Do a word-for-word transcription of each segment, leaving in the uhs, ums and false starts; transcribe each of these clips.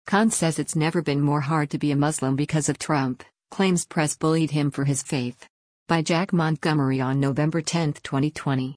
Khan says it's never been more hard to be a Muslim because of Trump, claims press bullied him for his faith. By Jack Montgomery on November tenth, twenty twenty.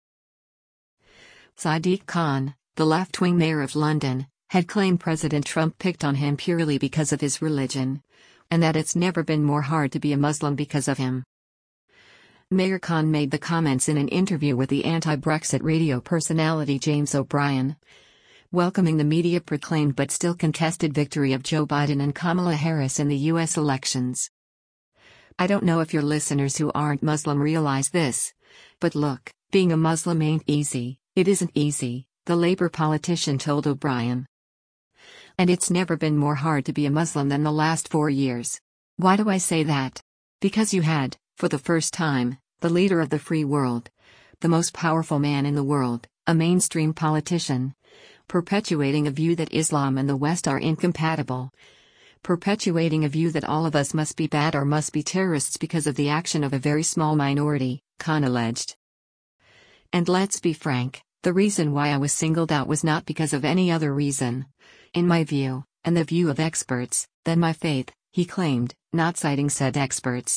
Sadiq Khan, the left-wing mayor of London, had claimed President Trump picked on him purely because of his religion, and that it's never been more hard to be a Muslim because of him. Mayor Khan made the comments in an interview with the anti-Brexit radio personality James O'Brien, welcoming the media-proclaimed but still contested victory of Joe Biden and Kamala Harris in the U S elections. I don't know if your listeners who aren't Muslim realize this, but look, being a Muslim ain't easy. It isn't easy, the Labour politician told O'Brien. And it's never been more hard to be a Muslim than the last four years. Why do I say that? Because you had, for the first time, the leader of the free world, the most powerful man in the world, a mainstream politician, perpetuating a view that Islam and the West are incompatible, perpetuating a view that all of us must be bad or must be terrorists because of the action of a very small minority, Khan alleged. And let's be frank, the reason why I was singled out was not because of any other reason, in my view, and the view of experts, than my faith, he claimed, not citing said experts.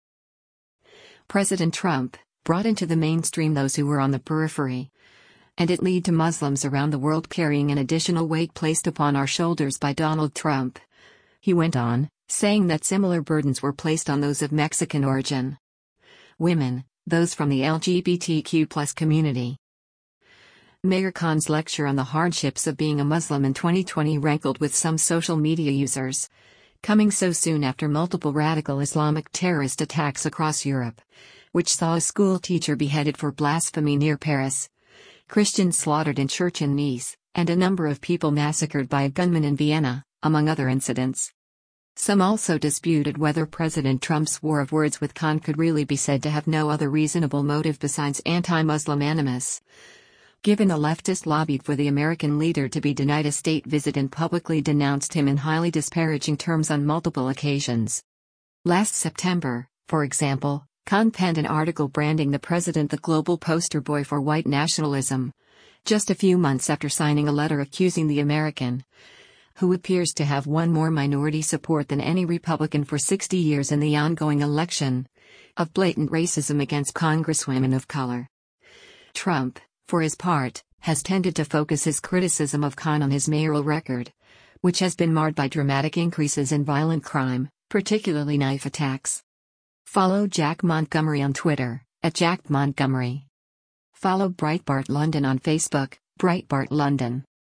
President Trump brought into the mainstream those who were on the periphery, and it led to Muslims around the world carrying an additional weight placed upon our shoulders by Donald Trump. He went on, saying that similar burdens were placed on those of Mexican origin. Women, those from the L G B T Q plus community. Mayor Khan's lecture on the hardships of being a Muslim in twenty twenty rankled with some social media users, coming so soon after multiple radical Islamic terrorist attacks across Europe, which saw a school teacher beheaded for blasphemy near Paris, Christians slaughtered in church in Nice, and a number of people massacred by a gunman in Vienna, among other incidents. Some also disputed whether President Trump's war of words with Khan could really be said to have no other reasonable motive besides anti-Muslim animus, given the leftist lobbied for the American leader to be denied a state visit and publicly denounced him in highly disparaging terms on multiple occasions. Last September, for example, Khan penned an article branding the president the global poster boy for white nationalism, just a few months after signing a letter accusing the American, who appears to have won more minority support than any Republican for sixty years in the ongoing election, of blatant racism against congresswomen of color. Trump, for his part, has tended to focus his criticism of Khan on his mayoral record, which has been marred by dramatic increases in violent crime, particularly knife attacks. Follow Jack Montgomery on Twitter, at Jack Montgomery. Follow Breitbart London on Facebook, Breitbart London.